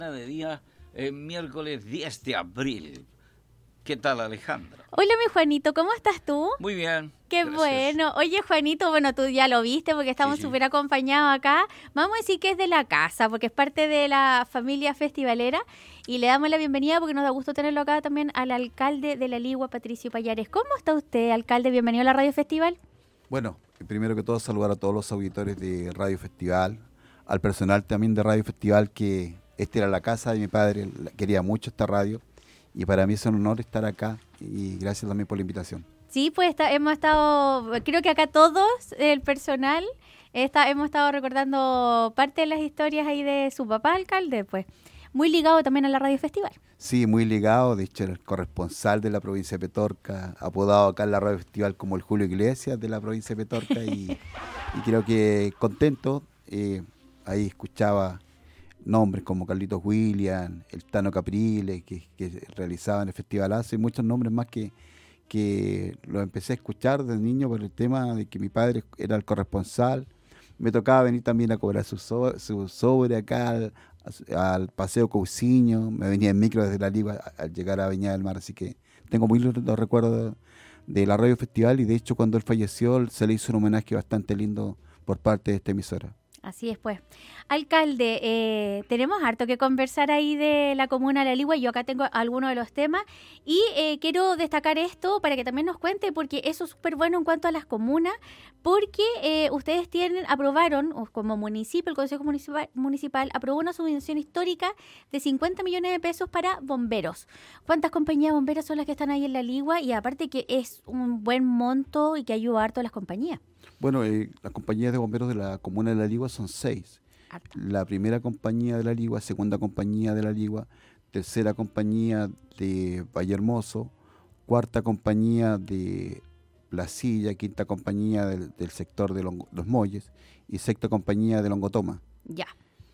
De día miércoles 10 de abril. ¿Qué tal, Alejandra? Hola, mi Juanito, ¿cómo estás tú? Muy bien. Qué Gracias. bueno. Oye, Juanito, bueno, tú ya lo viste porque estamos Sí. súper acompañados acá. Vamos a decir que es de la casa, porque es parte de la familia festivalera. Y le damos la bienvenida porque nos da gusto tenerlo acá también al alcalde de La Ligua, Patricio Pallares. ¿Cómo está usted, alcalde? Bienvenido a la Radio Festival. Bueno, primero que todo saludar a todos los auditores de Radio Festival, al personal también de Radio Festival, que esta era la casa de mi padre, quería mucho esta radio y para mí es un honor estar acá y gracias también por la invitación. Sí, pues hemos estado, creo que acá todos, el personal, hemos estado recordando parte de las historias ahí de su papá, alcalde, pues muy ligado también a la Radio Festival. Sí, muy ligado, de hecho era el corresponsal de la provincia de Petorca, apodado acá en la Radio Festival como el Julio Iglesias de la provincia de Petorca y creo que contento, ahí escuchaba nombres como Carlitos William, el Tano Capriles, que realizaban el festivalazo y muchos nombres más que los empecé a escuchar desde niño por el tema de que mi padre era el corresponsal. Me tocaba venir también a cobrar su sobre acá al Paseo Cousiño, me venía en micro desde La Ligua al llegar a Viña del Mar, así que tengo muy los recuerdos de la Radio Festival y de hecho cuando él falleció se le hizo un homenaje bastante lindo por parte de esta emisora. Así es, pues. Alcalde, tenemos harto que conversar ahí de la comuna de La Ligua. Yo acá tengo algunos de los temas y quiero destacar esto para que también nos cuente, porque eso es súper bueno en cuanto a las comunas, porque ustedes aprobaron, o como municipio, el Consejo Municipal aprobó una subvención histórica de 50 millones de pesos para bomberos. ¿Cuántas compañías bomberas son las que están ahí en La Ligua? Y aparte que es un buen monto y que ayuda harto a las compañías. Bueno, las compañías de bomberos de la comuna de La Ligua son 6. La primera compañía de La Ligua, segunda compañía de La Ligua, tercera compañía de Vallehermoso, cuarta compañía de La Silla, quinta compañía del sector de Los Molles y sexta compañía de Longotoma. Ya.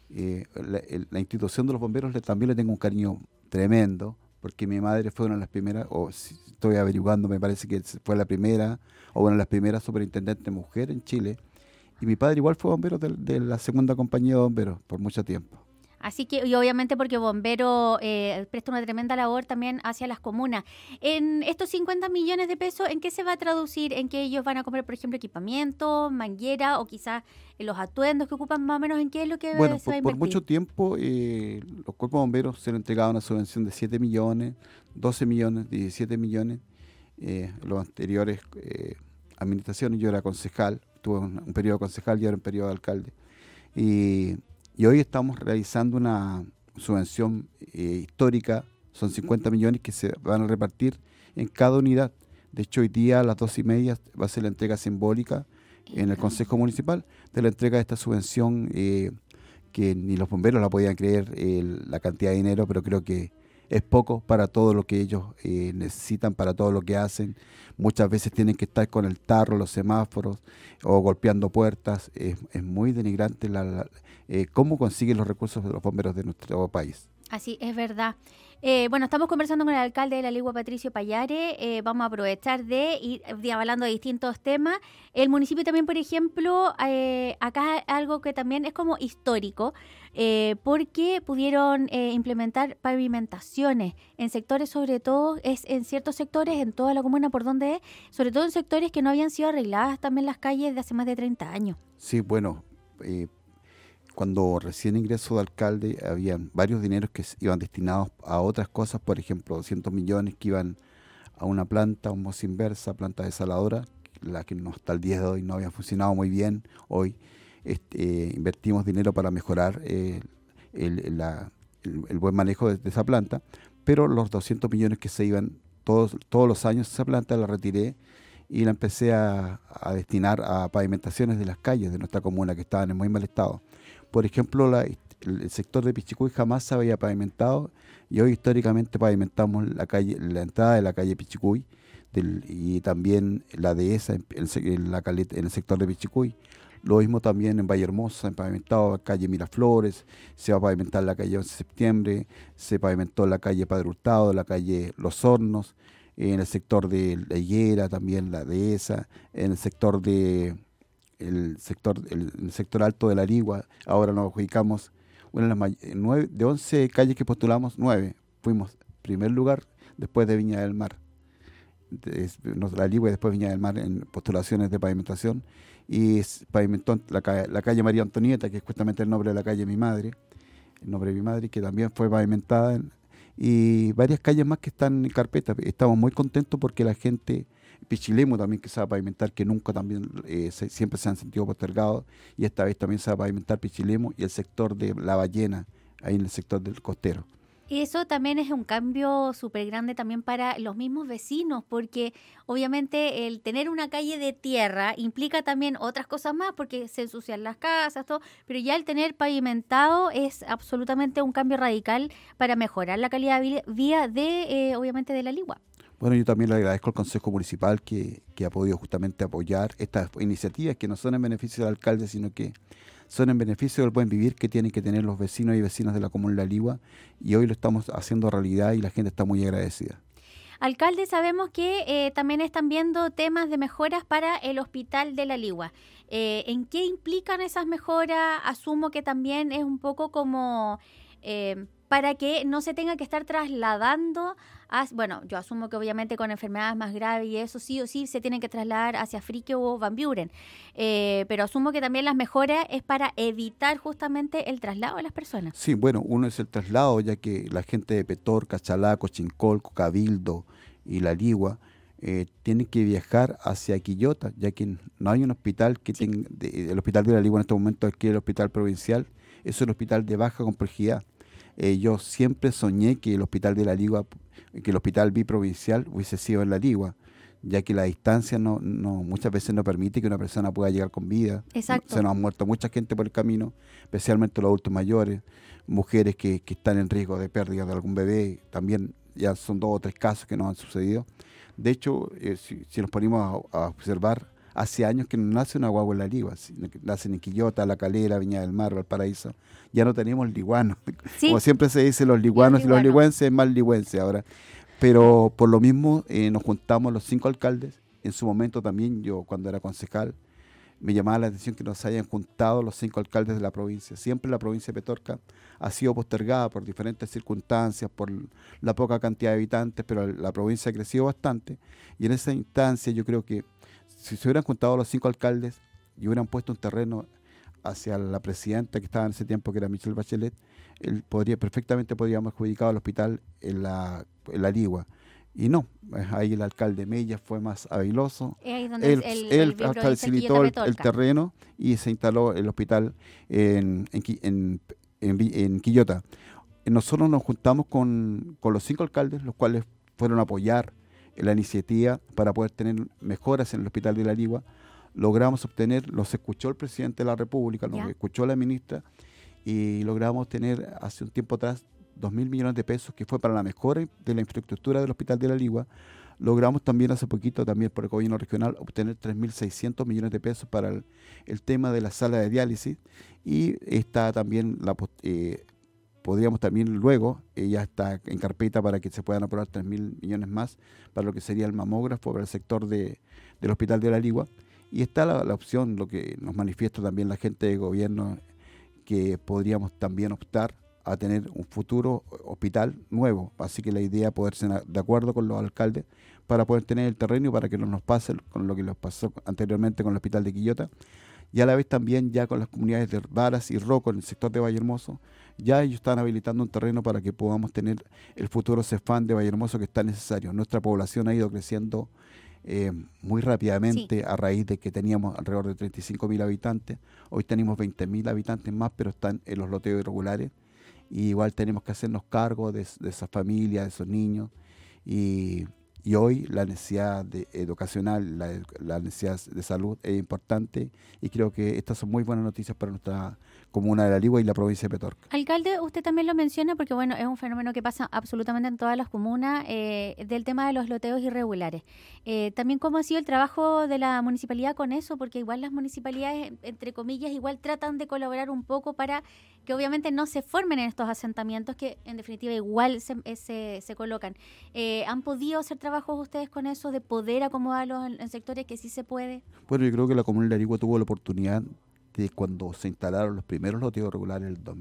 La institución de los bomberos también le tengo un cariño tremendo, porque mi madre fue una de las primeras, o si estoy averiguando, me parece que fue la primera, o una de las primeras superintendentes mujer en Chile, y mi padre igual fue bombero de la segunda compañía de bomberos por mucho tiempo. Así que, y obviamente porque Bombero presta una tremenda labor también hacia las comunas. En estos 50 millones de pesos, ¿en qué se va a traducir? ¿En que ellos van a comprar, por ejemplo, equipamiento, manguera o quizás los atuendos que ocupan más o menos? ¿En qué es lo que Bueno, se va a por invertir? mucho tiempo los cuerpos bomberos se les entregaba una subvención de 7 millones, 12 millones, 17 millones. Los anteriores administraciones, yo era concejal, tuve un periodo concejal y ahora un periodo de alcalde. Y hoy estamos realizando una subvención histórica, son 50 millones que se van a repartir en cada unidad. De hecho, hoy día a las 2:30 va a ser la entrega simbólica en el Consejo Municipal de la entrega de esta subvención que ni los bomberos la podían creer la cantidad de dinero, pero creo que es poco para todo lo que ellos necesitan, para todo lo que hacen. Muchas veces tienen que estar con el tarro, los semáforos o golpeando puertas. Es muy denigrante cómo consiguen los recursos de los bomberos de nuestro país. Así, es verdad. Bueno, estamos conversando con el alcalde de La Ligua, Patricio Pallares. Vamos a aprovechar de ir hablando de distintos temas. El municipio también, por ejemplo, acá algo que también es como histórico, porque pudieron implementar pavimentaciones en sectores, sobre todo, en ciertos sectores, en toda la comuna por donde es, sobre todo en sectores que no habían sido arregladas también las calles de hace más de 30 años. Sí, bueno, cuando recién ingresó de alcalde, había varios dineros que iban destinados a otras cosas, por ejemplo, 200 millones que iban a una planta, un Moza Inversa, planta desaladora, la que no, hasta el día de hoy no había funcionado muy bien. Hoy invertimos dinero para mejorar el buen manejo de esa planta, pero los 200 millones que se iban todos los años, esa planta la retiré y la empecé a destinar a pavimentaciones de las calles de nuestra comuna que estaban en muy mal estado. Por ejemplo, el sector de Pichicuy jamás se había pavimentado y hoy históricamente pavimentamos la entrada de la calle Pichicuy y también la dehesa en el sector de Pichicuy. Lo mismo también en Vallehermoso, se ha pavimentado la calle Miraflores, se va a pavimentar la calle 11 de septiembre, se pavimentó la calle Padre Hurtado, la calle Los Hornos, en el sector de La Higuera también la dehesa, en el sector el sector alto de La Ligua, ahora nos ubicamos Bueno, de 11 calles que postulamos, 9 fuimos primer lugar después de Viña del Mar. La Ligua y después Viña del Mar en postulaciones de pavimentación. Y pavimentó la calle María Antonieta, que es justamente el nombre de la calle de mi madre, el nombre de mi madre, que también fue pavimentada. Y varias calles más que están en carpeta. Estamos muy contentos porque la gente, Pichilemu también que se va a pavimentar, que nunca también, siempre se han sentido postergados, y esta vez también se va a pavimentar Pichilemu y el sector de La Ballena, ahí en el sector del costero. Eso también es un cambio súper grande también para los mismos vecinos, porque obviamente el tener una calle de tierra implica también otras cosas más, porque se ensucian las casas, todo, pero ya el tener pavimentado es absolutamente un cambio radical para mejorar la calidad de vida de, obviamente, de la Ligua. Bueno, yo también le agradezco al Consejo Municipal que ha podido justamente apoyar estas iniciativas que no son en beneficio del alcalde, sino que son en beneficio del buen vivir que tienen que tener los vecinos y vecinas de la comuna de La Ligua, y hoy lo estamos haciendo realidad y la gente está muy agradecida. Alcalde, sabemos que también están viendo temas de mejoras para el Hospital de La Ligua. ¿En qué implican esas mejoras? Asumo que también es un poco como para que no se tenga que estar trasladando, bueno, yo asumo que obviamente con enfermedades más graves y eso sí o sí se tienen que trasladar hacia Frique o Van Buren, pero asumo que también las mejoras es para evitar justamente el traslado de las personas. Sí, bueno, uno es el traslado, ya que la gente de Petorca, Chalaco, Chincolco, Cabildo y La Ligua tienen que viajar hacia Quillota, ya que no hay un hospital que tenga, el hospital de La Ligua en este momento es el hospital provincial, es un hospital de baja complejidad. Yo siempre soñé que el hospital de La Ligua, que el hospital biprovincial hubiese sido en La Ligua, ya que la distancia muchas veces no permite que una persona pueda llegar con vida. Exacto. Se nos ha muerto mucha gente por el camino, especialmente los adultos mayores, mujeres que están en riesgo de pérdida de algún bebé, también ya son 2 o 3 casos que nos han sucedido. De hecho, si nos ponemos a observar, hace años que no nace una guagua en La Ligua, nacen en Quillota, La Calera, Viña del Mar, Valparaíso. Ya no tenemos liguanos. Sí. Como siempre se dice, los liguanos y los ligüenses es más ligüense ahora. Pero por lo mismo nos juntamos los 5 alcaldes. En su momento también, yo cuando era concejal, me llamaba la atención que nos hayan juntado los 5 alcaldes de la provincia. Siempre la provincia de Petorca ha sido postergada por diferentes circunstancias, por la poca cantidad de habitantes, pero la provincia ha crecido bastante. Y en esa instancia yo creo que si se hubieran juntado los 5 alcaldes y hubieran puesto un terreno hacia la presidenta que estaba en ese tiempo, que era Michelle Bachelet, perfectamente podríamos adjudicar al hospital en la Ligua. Y no, ahí el alcalde Mella fue más habiloso. Ahí donde él facilitó el terreno y se instaló el hospital en Quillota. Nosotros nos juntamos con los 5 alcaldes, los cuales fueron a apoyar la iniciativa para poder tener mejoras en el hospital de La Ligua. Logramos obtener, los escuchó el presidente de la República, los escuchó la ministra, y logramos tener hace un tiempo atrás 2.000 millones de pesos, que fue para la mejora de la infraestructura del hospital de La Ligua. Logramos también hace poquito, también por el gobierno regional, obtener 3.600 millones de pesos para el tema de la sala de diálisis, y está también podríamos también luego, ya está en carpeta para que se puedan aprobar 3.000 millones más para lo que sería el mamógrafo para el sector del hospital de La Ligua. Y está la opción, lo que nos manifiesta también la gente de gobierno, que podríamos también optar a tener un futuro hospital nuevo. Así que la idea es poderse de acuerdo con los alcaldes para poder tener el terreno y para que no nos pase con lo que nos pasó anteriormente con el hospital de Quillota. Y a la vez también ya con las comunidades de Varas y Roco en el sector de Vallehermoso, ya ellos están habilitando un terreno para que podamos tener el futuro CEFAM de Vallehermoso que está necesario. Nuestra población ha ido creciendo muy rápidamente, a raíz de que teníamos alrededor de 35.000 habitantes. Hoy tenemos 20.000 habitantes más, pero están en los loteos irregulares. Y igual tenemos que hacernos cargo de esas familias, de esos niños. Y hoy la necesidad educacional, la necesidad de salud es importante, y creo que estas son muy buenas noticias para nuestra comuna de La Ligua y la provincia de Petorca. Alcalde, usted también lo menciona porque bueno, es un fenómeno que pasa absolutamente en todas las comunas, del tema de los loteos irregulares. También cómo ha sido el trabajo de la municipalidad con eso, porque igual las municipalidades, entre comillas, igual tratan de colaborar un poco para que obviamente no se formen en estos asentamientos que en definitiva igual se colocan. ¿Han podido hacer trabajos ustedes con eso, de poder acomodarlos en sectores que sí se puede? Bueno, yo creo que la comuna de La Ligua tuvo la oportunidad de, cuando se instalaron los primeros loteos regulares en el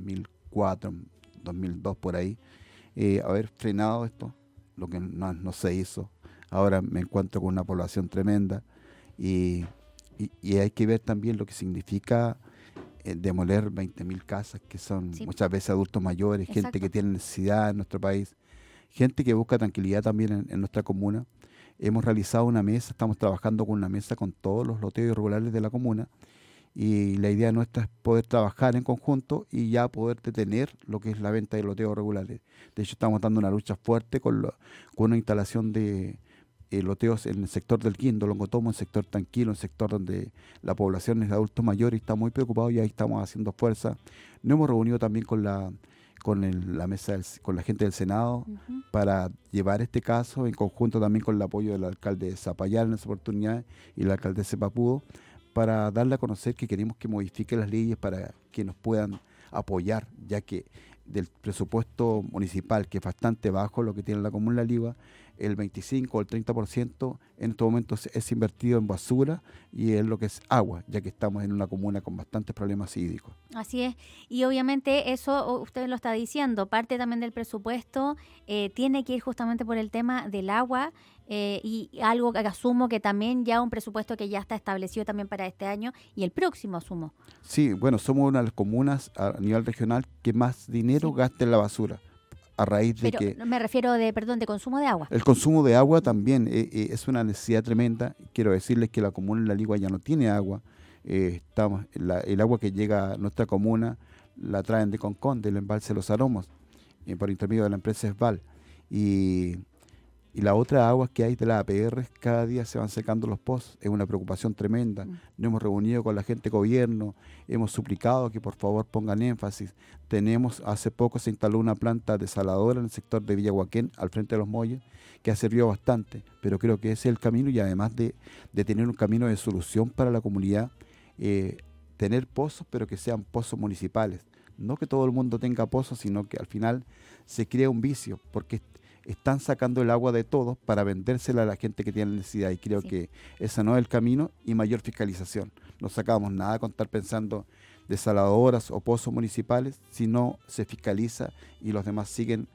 2004, 2002 por ahí, haber frenado esto, lo que no se hizo. Ahora me encuentro con una población tremenda y hay que ver también lo que significa demoler 20.000 casas, que son muchas veces adultos mayores, Exacto. gente que tiene necesidad en nuestro país, gente que busca tranquilidad también en nuestra comuna. Hemos realizado una mesa, estamos trabajando con una mesa con todos los loteos irregulares de la comuna, y la idea nuestra es poder trabajar en conjunto y ya poder detener lo que es la venta de loteos regulares. De hecho, estamos dando una lucha fuerte con una instalación de loteos en el sector del Quindío, Longotomo, un sector tranquilo, un sector donde la población es de adultos mayores y está muy preocupado, y ahí estamos haciendo fuerza. Nos hemos reunido también con la mesa, con la gente del Senado, para llevar este caso en conjunto también con el apoyo del alcalde de Zapallar en esa oportunidad y la alcaldesa de Papudo, para darle a conocer que queremos que modifique las leyes para que nos puedan apoyar, ya que del presupuesto municipal, que es bastante bajo lo que tiene la comuna de La Ligua, el 25 o el 30% en estos momentos es invertido en basura y en lo que es agua, ya que estamos en una comuna con bastantes problemas hídricos. Así es, y obviamente eso usted lo está diciendo, parte también del presupuesto tiene que ir justamente por el tema del agua, y algo que asumo que también ya un presupuesto que ya está establecido también para este año y el próximo, asumo. Sí, bueno, somos una de las comunas a nivel regional que más dinero gasta en la basura, a raíz de que... Me refiero de consumo de agua. El consumo de agua también es una necesidad tremenda. Quiero decirles que la comuna de La Ligua ya no tiene agua. El agua que llega a nuestra comuna la traen de Concón, del embalse Los Aromos, por intermedio de la empresa Esval. Y la otra agua que hay de la APR, cada día se van secando los pozos. Es una preocupación tremenda. Nos hemos reunido con la gente de gobierno, hemos suplicado que por favor pongan énfasis. Hace poco se instaló una planta desaladora en el sector de Villahuaquén, al frente de los Molles, que ha servido bastante, pero creo que ese es el camino, y además de tener un camino de solución para la comunidad, tener pozos, pero que sean pozos municipales. No que todo el mundo tenga pozos, sino que al final se crea un vicio, porque están sacando el agua de todos para vendérsela a la gente que tiene necesidad, y creo que ese no es el camino, y mayor fiscalización. No sacamos nada con estar pensando desaladoras o pozos municipales si no se fiscaliza y los demás siguen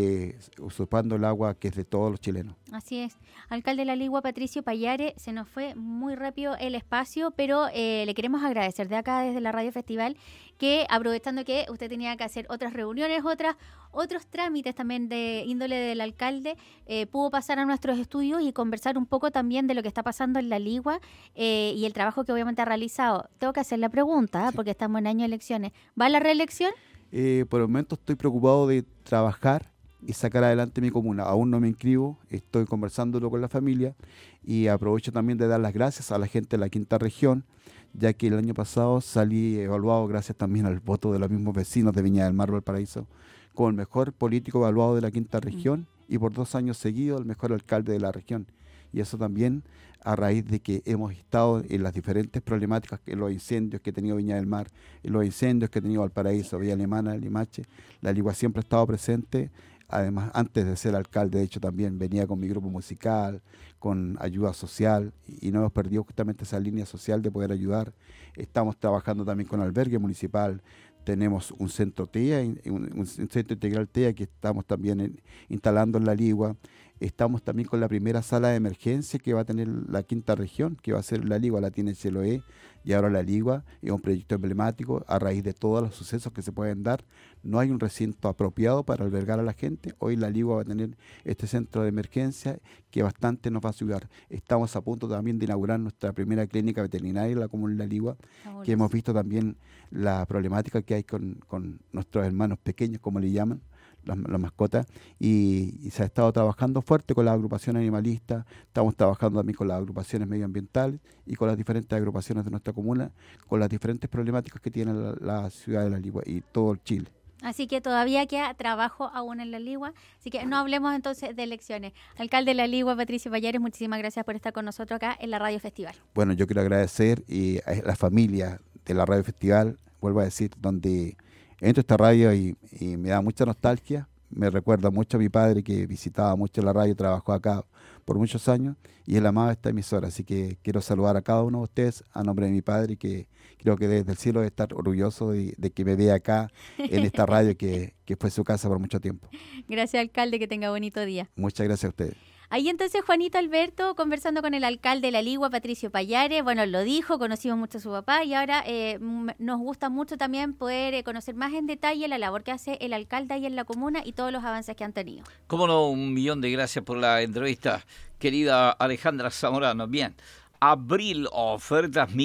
usurpando el agua que es de todos los chilenos. Así es. Alcalde de La Ligua, Patricio Payare, se nos fue muy rápido el espacio, pero le queremos agradecer de acá desde la Radio Festival que, aprovechando que usted tenía que hacer otras reuniones, otros trámites también de índole del alcalde, pudo pasar a nuestros estudios y conversar un poco también de lo que está pasando en La Ligua y el trabajo que obviamente ha realizado. Tengo que hacer la pregunta, porque estamos en año de elecciones. ¿Va a la reelección? Por el momento estoy preocupado de trabajar y sacar adelante mi comuna. Aún no me inscribo, estoy conversándolo con la familia, y aprovecho también de dar las gracias a la gente de la quinta región, ya que el año pasado salí evaluado, gracias también al voto de los mismos vecinos de Viña del Mar, Valparaíso, como el mejor político evaluado de la quinta región, y por 2 años seguidos el mejor alcalde de la región. Y eso también a raíz de que hemos estado en las diferentes problemáticas, en los incendios que ha tenido Viña del Mar, en los incendios que ha tenido Valparaíso, Villa Alemana, Limache. La Ligua siempre ha estado presente. Además, antes de ser alcalde, de hecho, también venía con mi grupo musical, con ayuda social, y no hemos perdido justamente esa línea social de poder ayudar. Estamos trabajando también con albergue municipal. Tenemos un centro TEA, un centro integral TEA que estamos también instalando en La Ligua. Estamos también con la primera sala de emergencia que va a tener la quinta región, que va a ser La Ligua, la tiene Chiloé, y ahora La Ligua es un proyecto emblemático a raíz de todos los sucesos que se pueden dar. No hay un recinto apropiado para albergar a la gente. Hoy La Ligua va a tener este centro de emergencia que bastante nos va a ayudar. Estamos a punto también de inaugurar nuestra primera clínica veterinaria en la comuna de La Ligua, que hemos visto también la problemática que hay con nuestros hermanos pequeños, como le llaman, las mascotas, y se ha estado trabajando fuerte con las agrupaciones animalistas. Estamos trabajando también con las agrupaciones medioambientales y con las diferentes agrupaciones de nuestra comuna, con las diferentes problemáticas que tiene la ciudad de La Ligua y todo el Chile. Así que todavía queda trabajo aún en La Ligua, así que no hablemos entonces de elecciones. Alcalde de La Ligua, Patricio Payare, muchísimas gracias por estar con nosotros acá en la Radio Festival. Bueno, yo quiero agradecer a la familia de la Radio Festival, vuelvo a decir, donde entro a esta radio y me da mucha nostalgia, me recuerda mucho a mi padre, que visitaba mucho la radio, trabajó acá por muchos años, y él amaba esta emisora. Así que quiero saludar a cada uno de ustedes a nombre de mi padre, que creo que desde el cielo debe estar orgulloso de que me vea acá en esta radio que fue su casa por mucho tiempo. Gracias, alcalde, que tenga bonito día. Muchas gracias a ustedes. Ahí entonces Juanito Alberto conversando con el alcalde de La Ligua, Patricio Pallares. Bueno, lo dijo, conocimos mucho a su papá y ahora nos gusta mucho también poder conocer más en detalle la labor que hace el alcalde ahí en la comuna y todos los avances que han tenido. Cómo no, 1.000.000 de gracias por la entrevista, querida Alejandra Zamorano. Bien, abril, ofertas